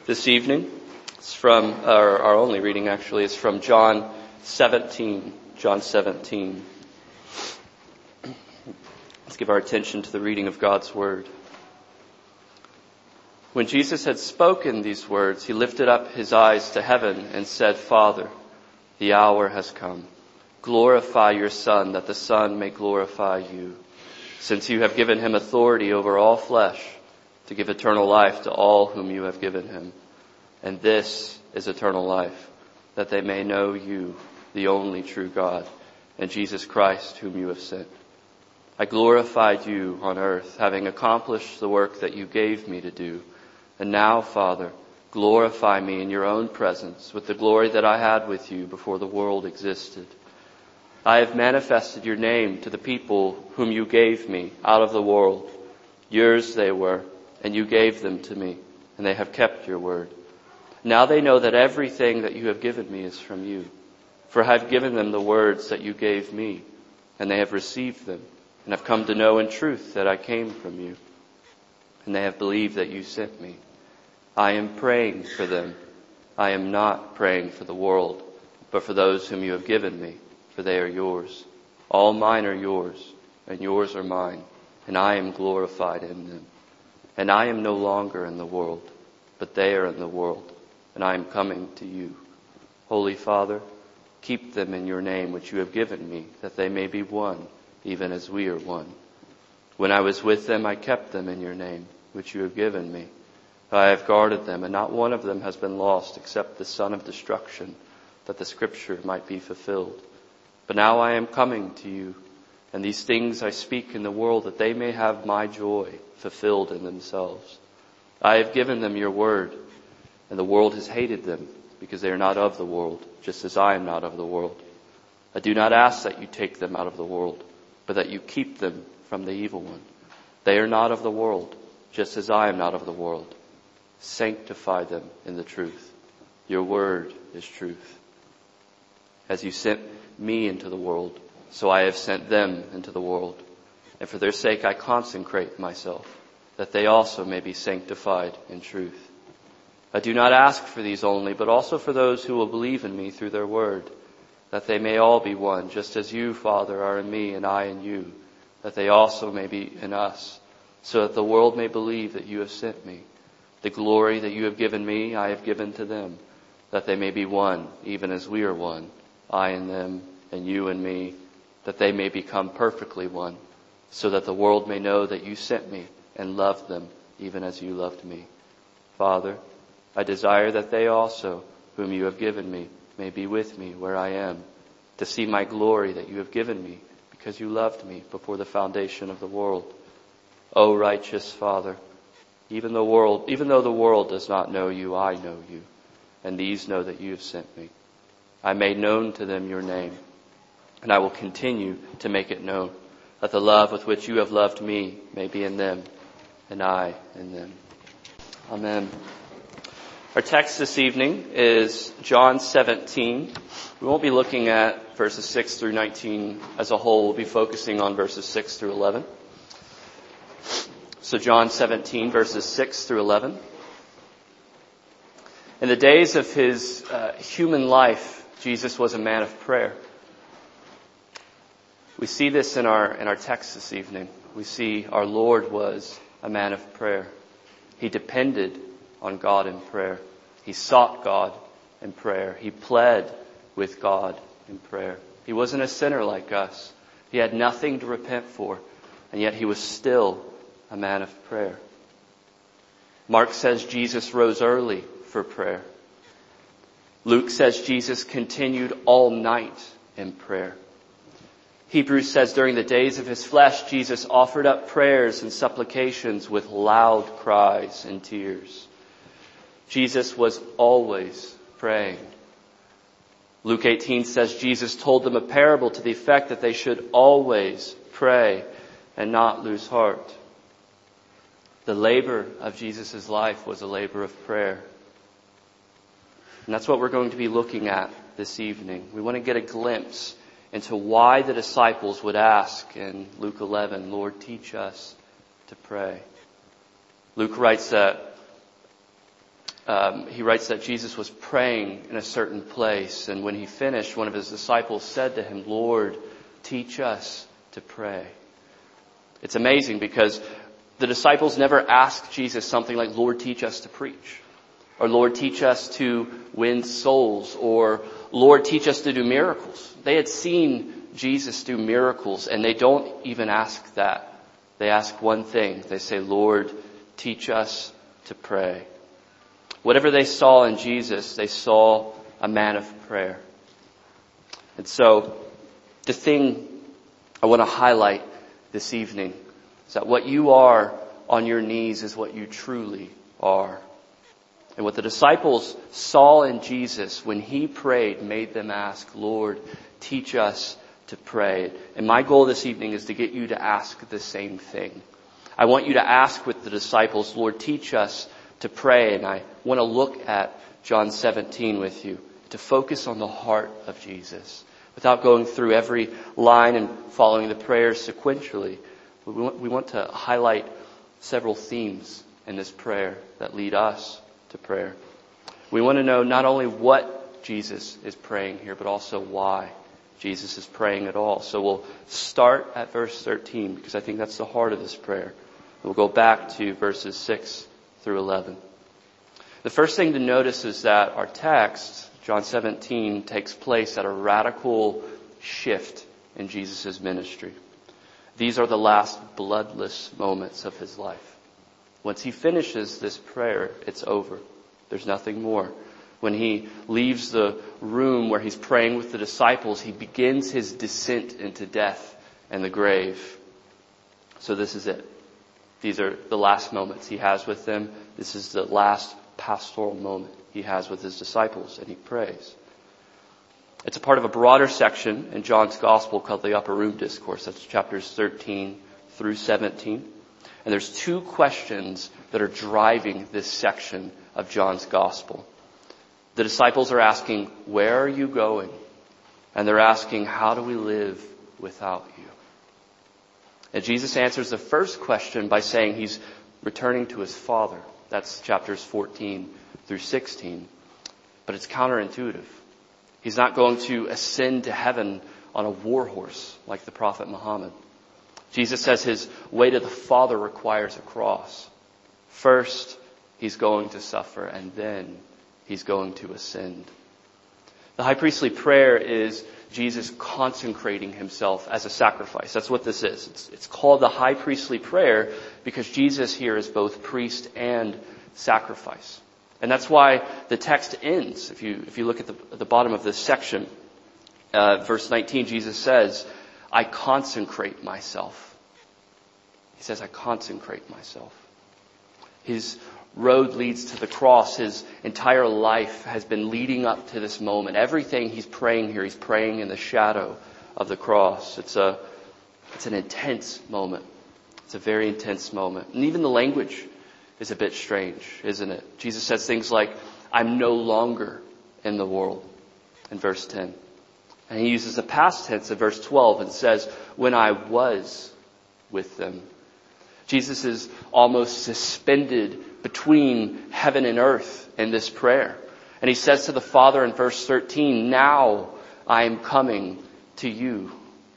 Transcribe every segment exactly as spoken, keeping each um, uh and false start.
this evening. It's from, our, our only reading actually, is from John seventeen. John seventeen. Let's give our attention to the reading of God's Word. When Jesus had spoken these words, he lifted up his eyes to heaven and said, Father, the hour has come. Glorify your Son, that the Son may glorify you, since you have given him authority over all flesh, to give eternal life to all whom you have given him. And this is eternal life, that they may know you, the only true God, and Jesus Christ, whom you have sent. I glorified you on earth, having accomplished the work that you gave me to do. And now, Father, glorify me in your own presence with the glory that I had with you before the world existed. I have manifested your name to the people whom you gave me out of the world. Yours they were, and you gave them to me, and they have kept your word. Now they know that everything that you have given me is from you. For I have given them the words that you gave me, and they have received them, and have come to know in truth that I came from you. And they have believed that you sent me. I am praying for them. I am not praying for the world, but for those whom you have given me, for they are yours. All mine are yours, and yours are mine, and I am glorified in them. And I am no longer in the world, but they are in the world, and I am coming to you. Holy Father, keep them in your name which you have given me, that they may be one, even as we are one. When I was with them, I kept them in your name, which you have given me. I have guarded them, and not one of them has been lost except the son of destruction, that the scripture might be fulfilled. But now I am coming to you, and these things I speak in the world, that they may have my joy fulfilled in themselves. I have given them your word, and the world has hated them, because they are not of the world, just as I am not of the world. I do not ask that you take them out of the world, but that you keep them from the evil one. They are not of the world, just as I am not of the world. Sanctify them in the truth. Your word is truth. As you sent me into the world, so I have sent them into the world. And for their sake I consecrate myself, that they also may be sanctified in truth. I do not ask for these only, but also for those who will believe in me through their word, that they may all be one, just as you, Father, are in me and I in you, that they also may be in us, so that the world may believe that you have sent me. The glory that you have given me, I have given to them, that they may be one, even as we are one, I and them, and you and me, that they may become perfectly one, so that the world may know that you sent me and loved them, even as you loved me. Father, I desire that they also, whom you have given me, may be with me where I am, to see my glory that you have given me, because you loved me before the foundation of the world. O righteous Father, even the world, even though the world does not know you, I know you, and these know that you have sent me. I made known to them your name, and I will continue to make it known, that the love with which you have loved me may be in them, and I in them. Amen. Our text this evening is John seventeen. We won't be looking at verses six through nineteen as a whole. We'll be focusing on verses six through eleven. So John seventeen, verses six through eleven. In the days of his uh, human life, Jesus was a man of prayer. We see this in our in our text this evening. We see our Lord was a man of prayer. He depended on God in prayer. He sought God in prayer. He pled with God in prayer. He wasn't a sinner like us. He had nothing to repent for, and yet he was still a man of prayer. Mark says Jesus rose early for prayer. Luke says Jesus continued all night in prayer. Hebrews says during the days of his flesh, Jesus offered up prayers and supplications with loud cries and tears. Jesus was always praying. Luke eighteen says Jesus told them a parable to the effect that they should always pray and not lose heart. The labor of Jesus' life was a labor of prayer. And that's what we're going to be looking at this evening. We want to get a glimpse into why the disciples would ask in Luke eleven, Lord, teach us to pray. Luke writes that um, he writes that Jesus was praying in a certain place. And when he finished, one of his disciples said to him, "Lord, teach us to pray." It's amazing because the disciples never asked Jesus something like, "Lord, teach us to preach," or "Lord, teach us to win souls," or "Lord, teach us to do miracles." They had seen Jesus do miracles, and they don't even ask that. They ask one thing. They say, "Lord, teach us to pray." Whatever they saw in Jesus, they saw a man of prayer. And so, the thing I want to highlight this evening is that what you are on your knees is what you truly are. And what the disciples saw in Jesus when he prayed made them ask, "Lord, teach us to pray." And my goal this evening is to get you to ask the same thing. I want you to ask with the disciples, "Lord, teach us to pray." And I want to look at John seventeen with you to focus on the heart of Jesus. Without going through every line and following the prayers sequentially, we want to highlight several themes in this prayer that lead us to prayer. We want to know not only what Jesus is praying here, but also why Jesus is praying at all. So we'll start at verse thirteen because I think that's the heart of this prayer. We'll go back to verses six through eleven. The first thing to notice is that our text, John seventeen, takes place at a radical shift in Jesus' ministry. These are the last bloodless moments of his life. Once he finishes this prayer, it's over. There's nothing more. When he leaves the room where he's praying with the disciples, he begins his descent into death and the grave. So this is it. These are the last moments he has with them. This is the last pastoral moment he has with his disciples, and he prays. It's a part of a broader section in John's Gospel called the Upper Room Discourse. That's chapters thirteen through seventeen. And there's two questions that are driving this section of John's Gospel. The disciples are asking, "Where are you going?" And they're asking, "How do we live without you?" And Jesus answers the first question by saying he's returning to his Father. That's chapters fourteen through sixteen. But it's counterintuitive. He's not going to ascend to heaven on a war horse like the Prophet Muhammad. Jesus says his way to the Father requires a cross. First, he's going to suffer, and then he's going to ascend. The high priestly prayer is Jesus consecrating himself as a sacrifice. That's what this is. It's, it's called the high priestly prayer because Jesus here is both priest and sacrifice. And that's why the text ends. If you if you look at the, at the bottom of this section, uh, verse nineteen, Jesus says, "I consecrate myself." He says, "I consecrate myself." His road leads to the cross. His entire life has been leading up to this moment. Everything he's praying here, he's praying in the shadow of the cross. It's a, it's an intense moment. It's a very intense moment. And even the language is a bit strange, isn't it? Jesus says things like, "I'm no longer in the world," in verse ten. And he uses the past tense in verse twelve and says, "When I was with them." Jesus is almost suspended between heaven and earth in this prayer. And he says to the Father in verse thirteen, "Now I am coming to you."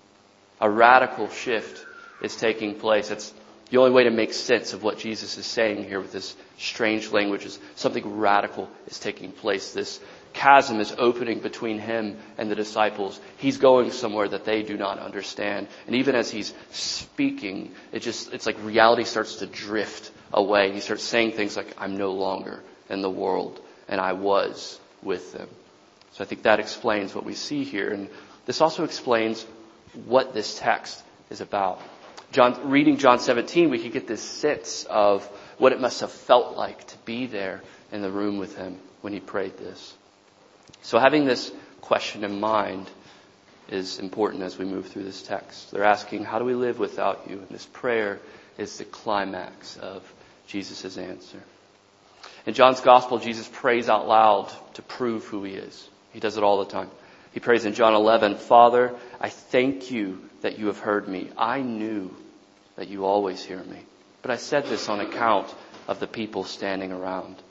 A radical shift is taking place. It's the only way to make sense of what Jesus is saying here with this strange language is something radical is taking place. This chasm is opening between him and the disciples. He's going somewhere that they do not understand. And even as he's speaking, it just, it's like reality starts to drift away. He starts saying things like, "I'm no longer in the world, and I was with them." So I think that explains what we see here. And this also explains what this text is about. John, reading John seventeen, we could get this sense of what it must have felt like to be there in the room with him when he prayed this. So having this question in mind is important as we move through this text. They're asking, "How do we live without you?" And this prayer is the climax of Jesus' answer. In John's Gospel, Jesus prays out loud to prove who he is. He does it all the time. He prays in John eleven, "Father, I thank you that you have heard me. I knew that you always hear me, but I said this on account of the people standing around."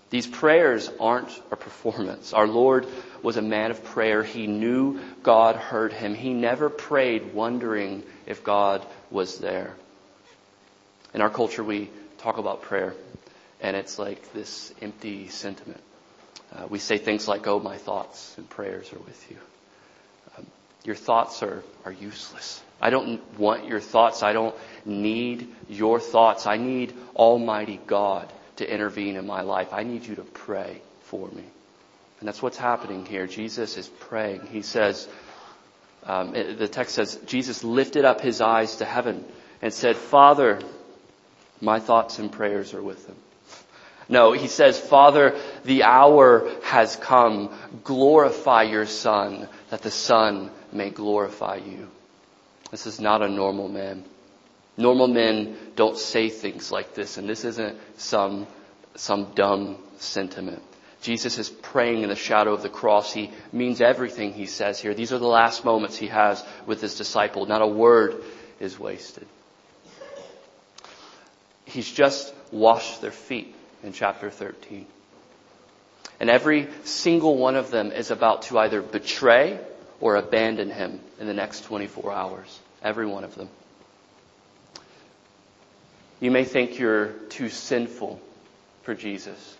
These prayers aren't a performance. Our Lord was a man of prayer. He knew God heard him. He never prayed wondering if God was there. In our culture, we talk about prayer, and it's like this empty sentiment. Uh, we say things like, oh, my thoughts and prayers are with you. Um, your thoughts are, are useless. I don't want your thoughts. I don't need your thoughts. I need Almighty God to intervene in my life. I need you to pray for me. And that's what's happening here. Jesus is praying. He says, um, the text says, Jesus lifted up his eyes to heaven and said, Father, my thoughts and prayers are with him. No, he says, Father, the hour has come. Glorify your Son, that the Son may glorify you. This is not a normal man. Normal men don't say things like this, and this isn't some, some dumb sentiment. Jesus is praying in the shadow of the cross. He means everything he says here. These are the last moments he has with his disciple. Not a word is wasted. He's just washed their feet in chapter thirteen. And every single one of them is about to either betray or abandon him in the next twenty-four hours. Every one of them. You may think you're too sinful for Jesus.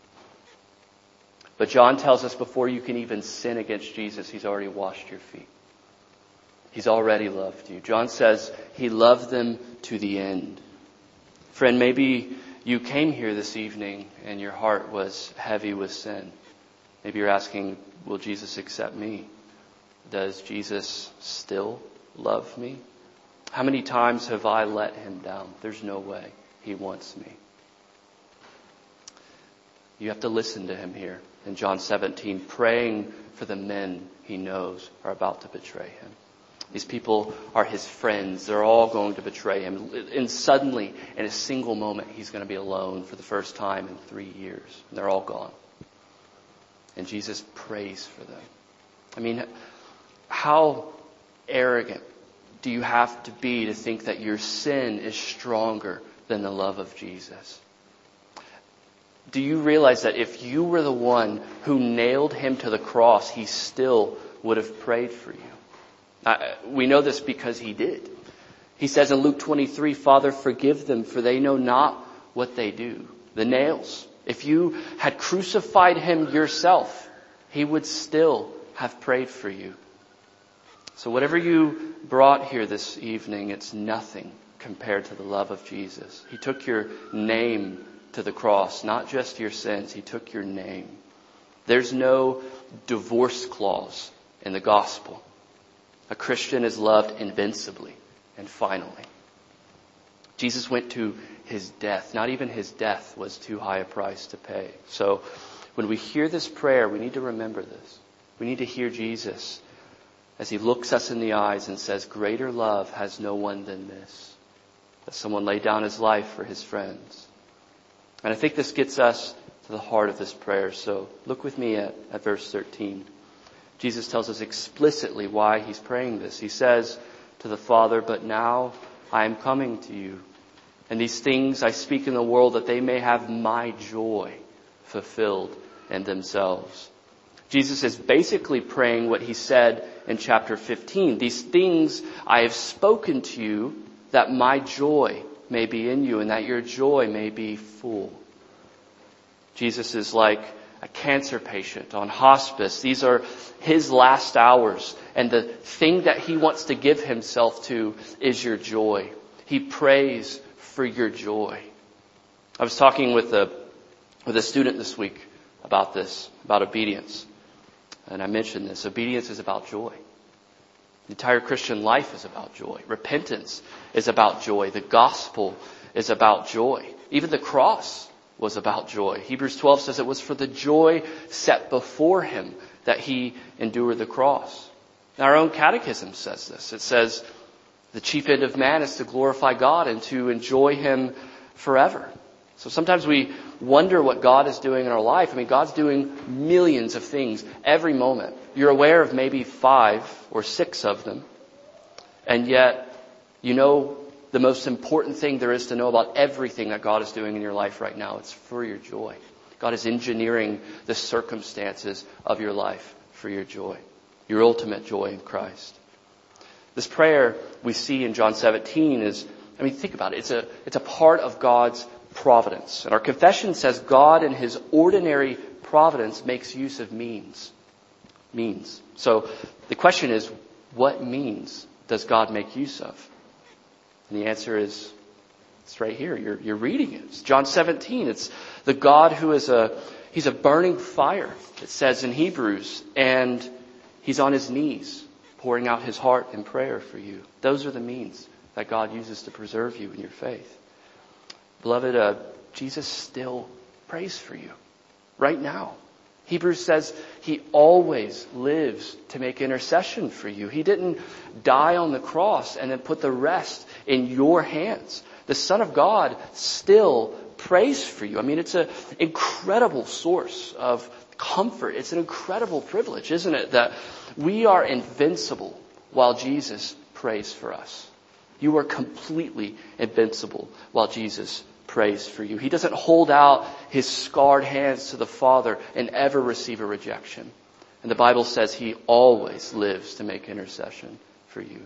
But John tells us before you can even sin against Jesus, he's already washed your feet. He's already loved you. John says he loved them to the end. Friend, maybe you came here this evening and your heart was heavy with sin. Maybe you're asking, will Jesus accept me? Does Jesus still love me? How many times have I let him down? There's no way he wants me. You have to listen to him here in John seventeen, praying for the men he knows are about to betray him. These people are his friends. They're all going to betray him. And suddenly, in a single moment, he's going to be alone for the first time in three years. And they're all gone. And Jesus prays for them. I mean, how arrogant do you have to be to think that your sin is stronger than the love of Jesus? Do you realize that if you were the one who nailed him to the cross, he still would have prayed for you? Uh, we know this because he did. He says in Luke twenty-three, Father, forgive them, for they know not what they do. The nails. If you had crucified him yourself, he would still have prayed for you. So whatever you brought here this evening, it's nothing compared to the love of Jesus. He took your name to the cross, not just your sins. He took your name. There's no divorce clause in the gospel. A Christian is loved invincibly and finally. Jesus went to his death. Not even his death was too high a price to pay. So when we hear this prayer, we need to remember this. We need to hear Jesus as he looks us in the eyes and says, greater love has no one than this, that someone lay down his life for his friends. And I think this gets us to the heart of this prayer. So look with me at, at verse thirteen. Jesus tells us explicitly why he's praying this. He says to the Father, but now I am coming to you. And these things I speak in the world that they may have my joy fulfilled in themselves. Jesus is basically praying what he said in chapter fifteen. These things I have spoken to you that my joy may be in you and that your joy may be full. Jesus is like a cancer patient on hospice. These are his last hours. And the thing that he wants to give himself to is your joy. He prays for your joy. I was talking with a, with a student this week about this, about obedience. And I mentioned this. Obedience is about joy. The entire Christian life is about joy. Repentance is about joy. The gospel is about joy. Even the cross was about joy. Hebrews twelve says it was for the joy set before him that he endured the cross. And our own catechism says this. It says the chief end of man is to glorify God and to enjoy him forever. So sometimes we wonder what God is doing in our life. I mean, God's doing millions of things every moment. You're aware of maybe five or six of them. And yet, you know the most important thing there is to know about everything that God is doing in your life right now. It's for your joy. God is engineering the circumstances of your life for your joy, your ultimate joy in Christ. This prayer we see in John seventeen is, I mean, think about it. It's a, it's a part of God's providence. And our confession says God in his ordinary providence makes use of means. Means. So the question is, what means does God make use of? And the answer is, it's right here. You're, you're reading it. It's John seventeen. It's the God who is a, he's a burning fire, it says in Hebrews, and he's on his knees pouring out his heart in prayer for you. Those are the means that God uses to preserve you in your faith. Beloved, uh, Jesus still prays for you right now. Hebrews says he always lives to make intercession for you. He didn't die on the cross and then put the rest in your hands. The Son of God still prays for you. I mean, it's an incredible source of comfort. It's an incredible privilege, isn't it? That we are invincible while Jesus prays for us. You are completely invincible while Jesus prays for you. He doesn't hold out his scarred hands to the Father and ever receive a rejection. And the Bible says he always lives to make intercession for you.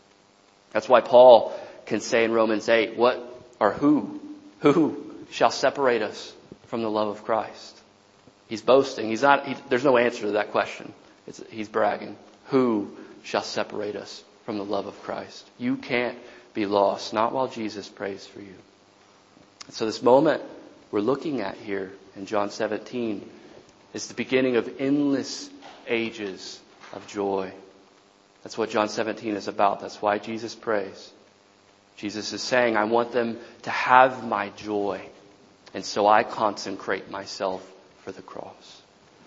That's why Paul can say in Romans eight, what or who, who shall separate us from the love of Christ? He's boasting. He's not, he, there's no answer to that question. It's, he's bragging. Who shall separate us from the love of Christ? You can't be lost, not while Jesus prays for you. And so this moment we're looking at here in John seventeen is the beginning of endless ages of joy. That's what John seventeen is about. That's why Jesus prays. Jesus is saying, I want them to have my joy. And so I consecrate myself for the cross.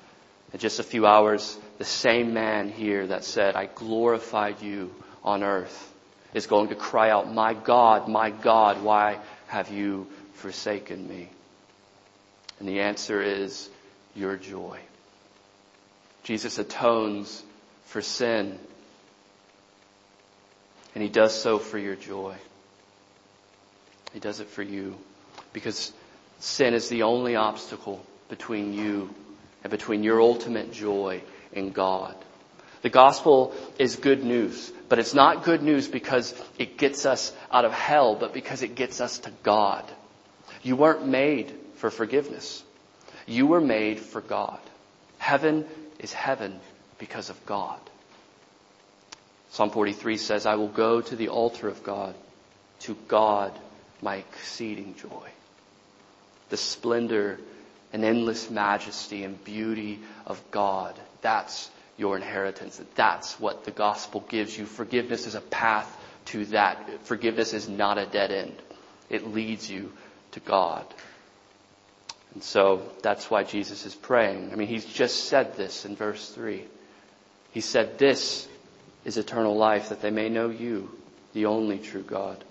In just a few hours, the same man here that said, I glorified you on earth, is going to cry out, my God, my God, why have you forsaken me? And the answer is your joy. Jesus atones for sin. And he does so for your joy. He does it for you because sin is the only obstacle between you and between your ultimate joy in God. The gospel is good news, but it's not good news because it gets us out of hell, but because it gets us to God. You weren't made for forgiveness. You were made for God. Heaven is heaven because of God. Psalm forty-three says, I will go to the altar of God, to God my exceeding joy. The splendor and endless majesty and beauty of God, that's your inheritance. That's what the gospel gives you. Forgiveness is a path to that. Forgiveness is not a dead end. It leads you to God. And so that's why Jesus is praying. I mean, he's just said this in verse three. He said, this is eternal life, that they may know you, the only true God.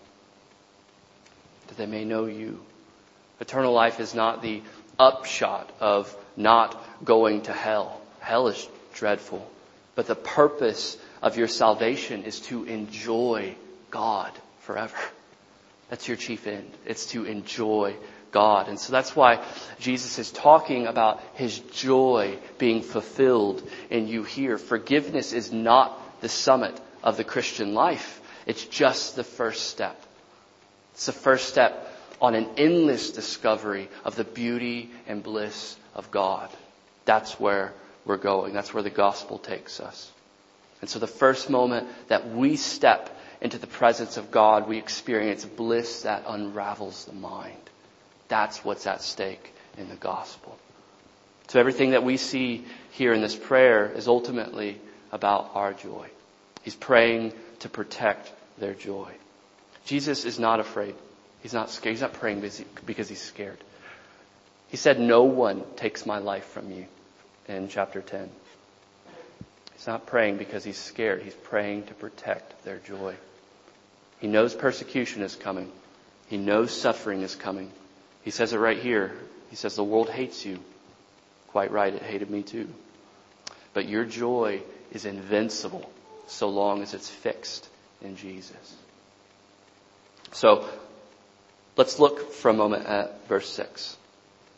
That they may know you. Eternal life is not the upshot of not going to hell. Hell is dreadful. But the purpose of your salvation is to enjoy God forever. That's your chief end. It's to enjoy God. And so that's why Jesus is talking about his joy being fulfilled in you here. Forgiveness is not the summit of the Christian life. It's just the first step. It's the first step on an endless discovery of the beauty and bliss of God. That's where we're going. That's where the gospel takes us. And so the first moment that we step into the presence of God, we experience bliss that unravels the mind. That's what's at stake in the gospel. So everything that we see here in this prayer is ultimately about our joy. He's praying to protect their joy. Jesus is not afraid. He's not scared. He's not praying because he's scared. He said, no one takes my life from you in chapter ten. He's not praying because he's scared. He's praying to protect their joy. He knows persecution is coming. He knows suffering is coming. He says it right here. He says, the world hates you. Quite right, it hated me too. But your joy is invincible so long as it's fixed in Jesus. So, let's look for a moment at verse six.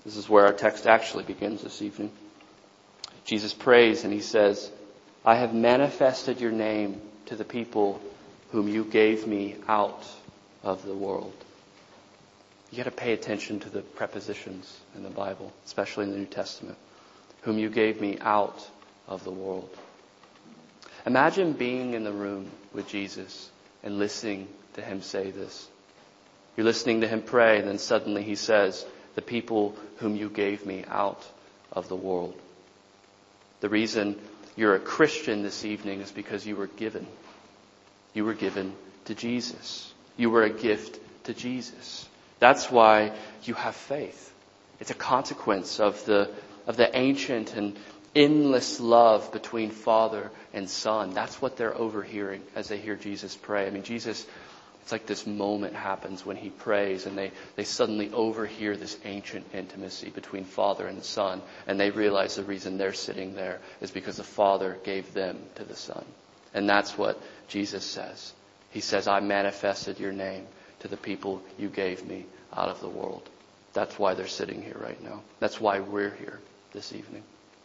This is where our text actually begins this evening. Jesus prays and he says, I have manifested your name to the people whom you gave me out of the world. You got to pay attention to the prepositions in the Bible, especially in the New Testament. Whom you gave me out of the world. Imagine being in the room with Jesus and listening to him say this. You're listening to him pray, and then suddenly he says, the people whom you gave me out of the world. The reason you're a Christian this evening is because you were given. You were given to Jesus. You were a gift to Jesus. That's why you have faith. It's a consequence of the of the ancient and endless love between Father and Son. That's what they're overhearing as they hear Jesus pray. I mean, Jesus, it's like this moment happens when he prays and they, they suddenly overhear this ancient intimacy between Father and Son. And they realize the reason they're sitting there is because the Father gave them to the Son. And that's what Jesus says. He says, I manifested your name to the people you gave me out of the world. That's why they're sitting here right now. That's why we're here this evening.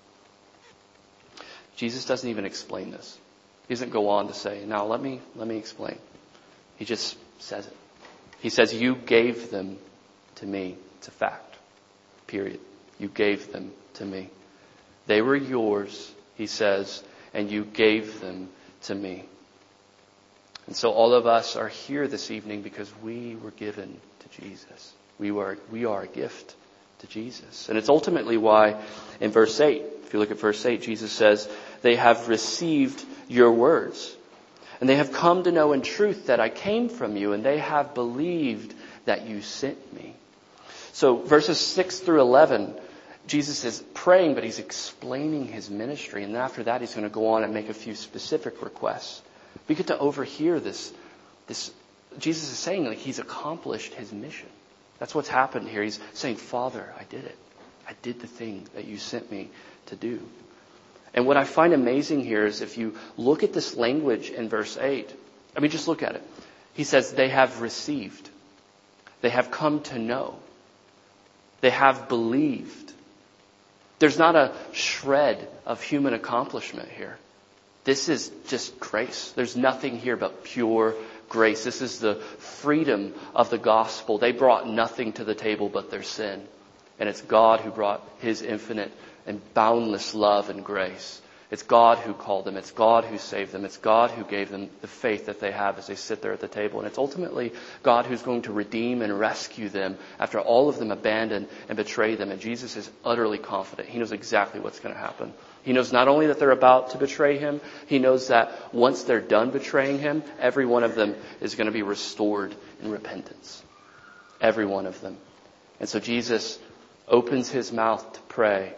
Jesus doesn't even explain this. He doesn't go on to say, now let me, let me explain. He just says it. He says, you gave them to me. It's a fact. Period. You gave them to me. They were yours, he says, and you gave them to me. And so all of us are here this evening because we were given to Jesus. We are, we are a gift to Jesus. And it's ultimately why in verse eight, if you look at verse eight, Jesus says, they have received your words. And they have come to know in truth that I came from you, and they have believed that you sent me. So verses six through eleven, Jesus is praying, but he's explaining his ministry. And then after that, he's going to go on and make a few specific requests. We get to overhear this. This Jesus is saying like he's accomplished his mission. That's what's happened here. He's saying, Father, I did it. I did the thing that you sent me to do. And what I find amazing here is if you look at this language in verse eight, I mean, just look at it. He says, they have received. They have come to know. They have believed. There's not a shred of human accomplishment here. This is just grace. There's nothing here but pure grace. This is the freedom of the gospel. They brought nothing to the table but their sin. And it's God who brought his infinite and boundless love and grace. It's God who called them. It's God who saved them. It's God who gave them the faith that they have as they sit there at the table. And it's ultimately God who's going to redeem and rescue them after all of them abandon and betray them. And Jesus is utterly confident. He knows exactly what's going to happen. He knows not only that they're about to betray him, he knows that once they're done betraying him, every one of them is going to be restored in repentance. Every one of them. And so Jesus opens his mouth to pray.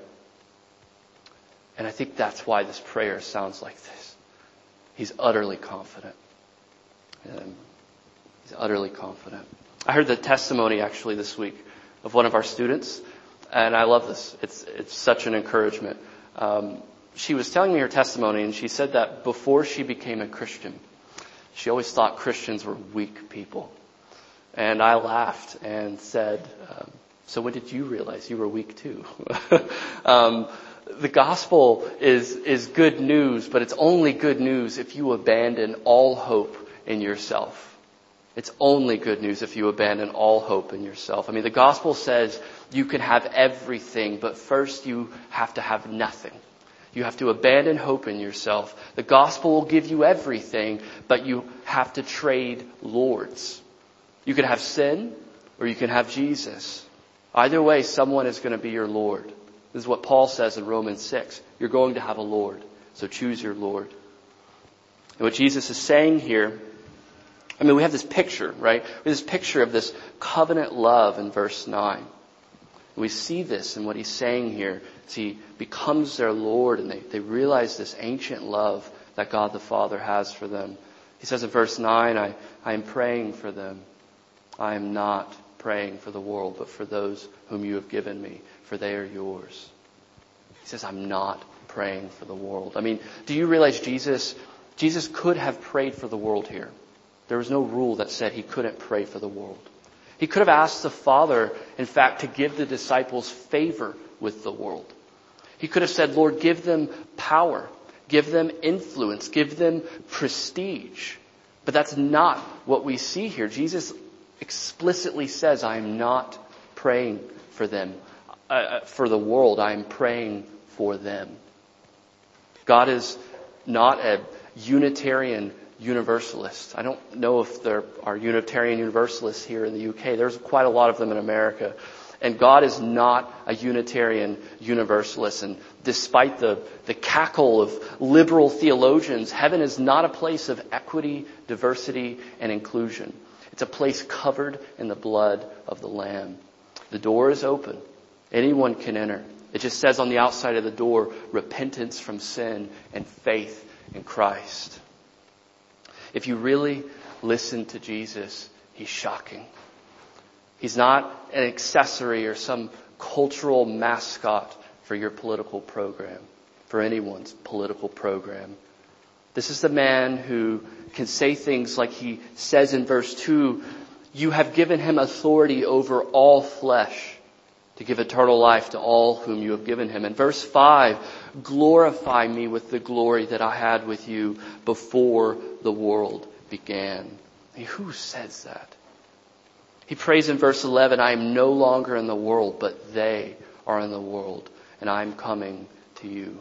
And I think that's why this prayer sounds like this. He's utterly confident. Um, he's utterly confident. I heard the testimony actually this week of one of our students, and I love this. It's it's such an encouragement. Um, she was telling me her testimony, and she said that before she became a Christian, she always thought Christians were weak people. And I laughed and said, um, so when did you realize you were weak too? um, the gospel is, is good news, but it's only good news if you abandon all hope in yourself. It's only good news if you abandon all hope in yourself. I mean, the gospel says you can have everything, but first you have to have nothing. You have to abandon hope in yourself. The gospel will give you everything, but you have to trade lords. You can have sin or you can have Jesus. Either way, someone is going to be your Lord. This is what Paul says in Romans six. You're going to have a Lord, so choose your Lord. And what Jesus is saying here, I mean, we have this picture, right? We have this picture of this covenant love in verse nine. We see this in what he's saying here as he becomes their Lord and they, they realize this ancient love that God the Father has for them. He says in verse nine, I, I am praying for them. I am not praying for the world, but for those whom you have given me, for they are yours. He says, I'm not praying for the world. I mean, do you realize Jesus, Jesus could have prayed for the world here? There was no rule that said he couldn't pray for the world. He could have asked the Father, in fact, to give the disciples favor with the world. He could have said, Lord, give them power, give them influence, give them prestige. But that's not what we see here. Jesus explicitly says, I am not praying for them, uh, for the world. I am praying for them. God is not a Unitarian Universalist. I don't know if there are Unitarian Universalists here in the U K. There's quite a lot of them in America. And God is not a Unitarian Universalist. And despite the, the cackle of liberal theologians, heaven is not a place of equity, diversity, and inclusion. It's a place covered in the blood of the Lamb. The door is open. Anyone can enter. It just says on the outside of the door, repentance from sin and faith in Christ. If you really listen to Jesus, he's shocking. He's not an accessory or some cultural mascot for your political program, for anyone's political program. This is the man who can say things like he says in verse two, you have given him authority over all flesh to give eternal life to all whom you have given him. In verse five, glorify me with the glory that I had with you before the world began. I mean, who says that? He prays in verse eleven, I am no longer in the world, but they are in the world, and I am coming to you.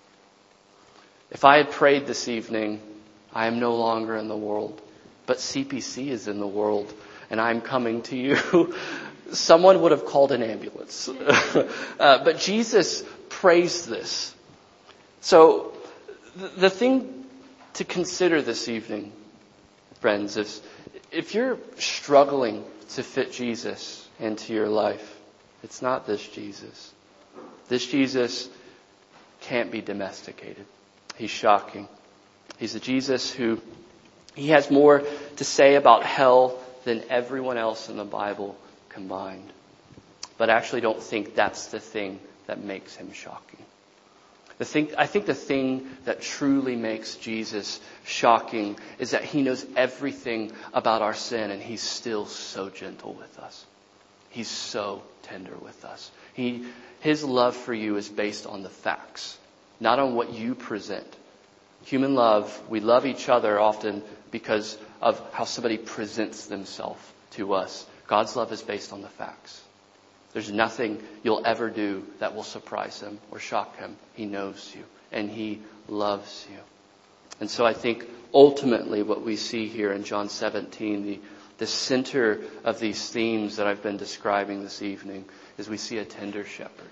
If I had prayed this evening, I am no longer in the world, but C P C is in the world, and I am coming to you. Someone would have called an ambulance. uh, but Jesus prays this. So th- the thing to consider this evening, friends, is if you're struggling to fit Jesus into your life, it's not this Jesus. This Jesus can't be domesticated. He's shocking. He's a Jesus who, he has more to say about hell than everyone else in the Bible combined. But I actually don't think that's the thing that makes him shocking. The thing, I think the thing that truly makes Jesus shocking is that he knows everything about our sin, and he's still so gentle with us. He's so tender with us. He, his love for you is based on the facts, not on what you present. Human love, we love each other often because of how somebody presents themselves to us. God's love is based on the facts. There's nothing you'll ever do that will surprise him or shock him. He knows you and he loves you. And so I think ultimately what we see here in John seventeen, the, the center of these themes that I've been describing this evening, is we see a tender shepherd.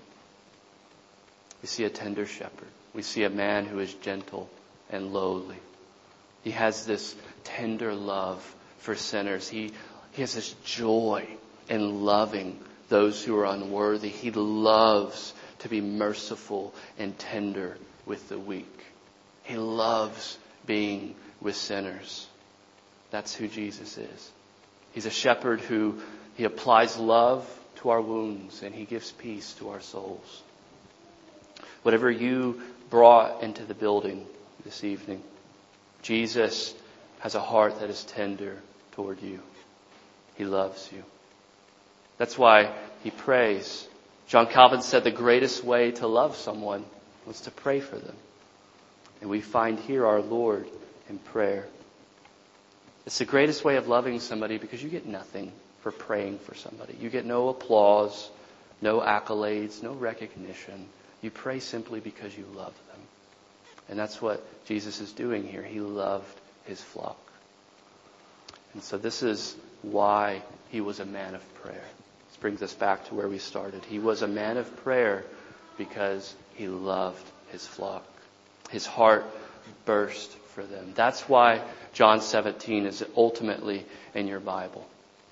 We see a tender shepherd. We see a man who is gentle and lowly. He has this tender love for sinners. He, he has this joy in loving those who are unworthy. He loves to be merciful and tender with the weak. He loves being with sinners. That's who Jesus is. He's a shepherd who, he applies love to our wounds and he gives peace to our souls. Whatever you brought into the building this evening, Jesus has a heart that is tender toward you. He loves you. That's why he prays. John Calvin said the greatest way to love someone was to pray for them. And we find here our Lord in prayer. It's the greatest way of loving somebody because you get nothing for praying for somebody. You get no applause, no accolades, no recognition. You pray simply because you love them. And that's what Jesus is doing here. He loved his flock. And so this is why he was a man of prayer. This brings us back to where we started. He was a man of prayer because he loved his flock. His heart burst for them. That's why John seventeen is ultimately in your Bible.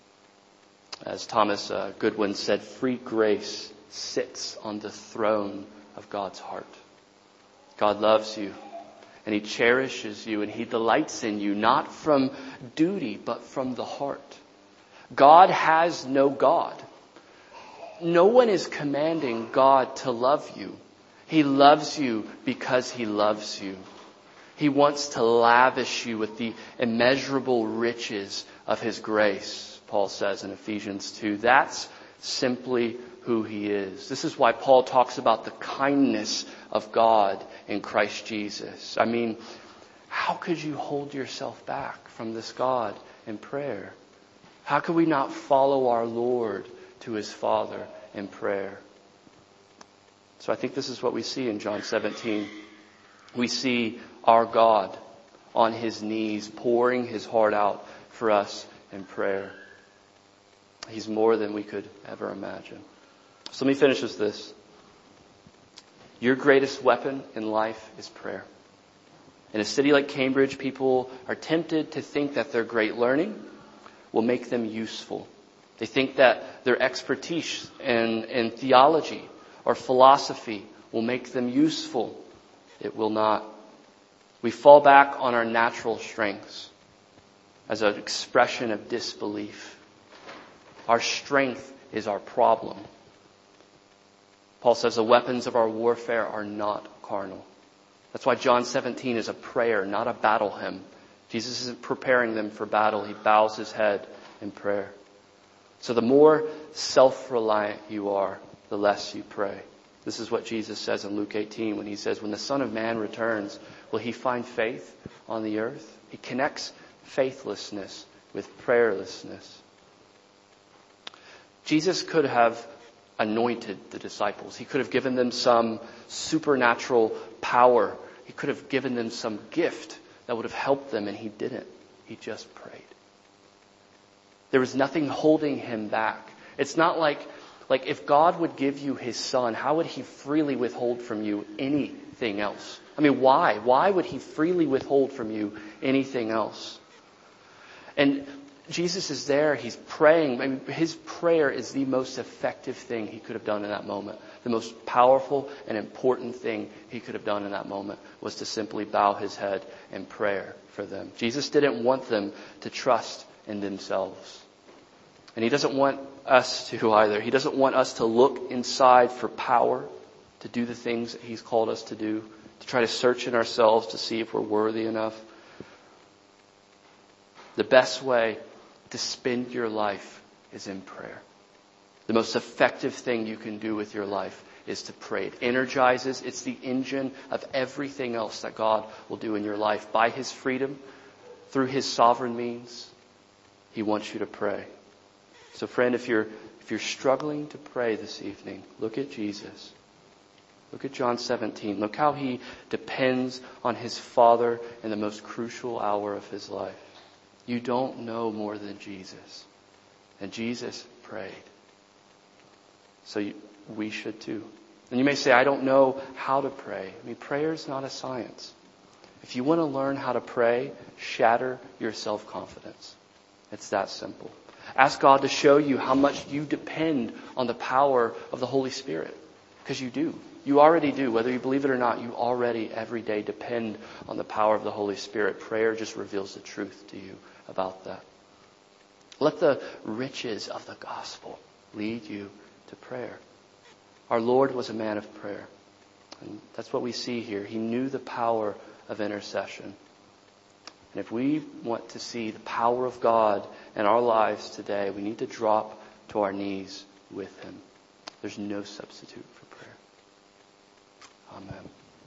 As Thomas uh, Goodwin said, free grace sits on the throne of God's heart. God loves you and he cherishes you and he delights in you, not from duty, but from the heart. God has no God. No one is commanding God to love you. He loves you because he loves you. He wants to lavish you with the immeasurable riches of his grace. Paul says in Ephesians two. That's simply who he is. This is why Paul talks about the kindness of God in Christ Jesus. I mean, how could you hold yourself back from this God in prayer? How could we not follow our Lord to his Father in prayer? So I think this is what we see in John seventeen. We see our God on his knees, pouring his heart out for us in prayer. He's more than we could ever imagine. So let me finish with this. Your greatest weapon in life is prayer. In a city like Cambridge, people are tempted to think that their great learning will make them useful. They think that their expertise in, in theology or philosophy will make them useful. It will not. We fall back on our natural strengths as an expression of disbelief. Our strength is our problem. Paul says the weapons of our warfare are not carnal. That's why John seventeen is a prayer, not a battle hymn. Jesus isn't preparing them for battle. He bows his head in prayer. So the more self-reliant you are, the less you pray. This is what Jesus says in Luke eighteen when he says, when the Son of Man returns, will he find faith on the earth? He connects faithlessness with prayerlessness. Jesus could have anointed the disciples. He could have given them some supernatural power. He could have given them some gift that would have helped them, and he didn't. He just prayed. There was nothing holding him back. It's not like, like if God would give you his son, how would he freely withhold from you anything else? I mean, why? Why would he freely withhold from you anything else? And Jesus is there. He's praying. I mean, his prayer is the most effective thing he could have done in that moment. The most powerful and important thing he could have done in that moment was to simply bow his head in prayer for them. Jesus didn't want them to trust in themselves. And he doesn't want us to either. He doesn't want us to look inside for power, to do the things that he's called us to do, to try to search in ourselves to see if we're worthy enough. The best way to spend your life is in prayer. The most effective thing you can do with your life is to pray. It energizes. It's the engine of everything else that God will do in your life. By his freedom, through his sovereign means, he wants you to pray. So friend, if you're if you're struggling to pray this evening, look at Jesus. Look at John seventeen. Look how he depends on his Father in the most crucial hour of his life. You don't know more than Jesus. And Jesus prayed. So you, we should too. And you may say, I don't know how to pray. I mean, prayer is not a science. If you want to learn how to pray, shatter your self-confidence. It's that simple. Ask God to show you how much you depend on the power of the Holy Spirit. Because you do. You already do. Whether you believe it or not, you already every day depend on the power of the Holy Spirit. Prayer just reveals the truth to you about that. Let the riches of the gospel lead you to prayer. Our Lord was a man of prayer. And that's what we see here. He knew the power of intercession. And if we want to see the power of God in our lives today, we need to drop to our knees with him. There's no substitute for prayer. Amen.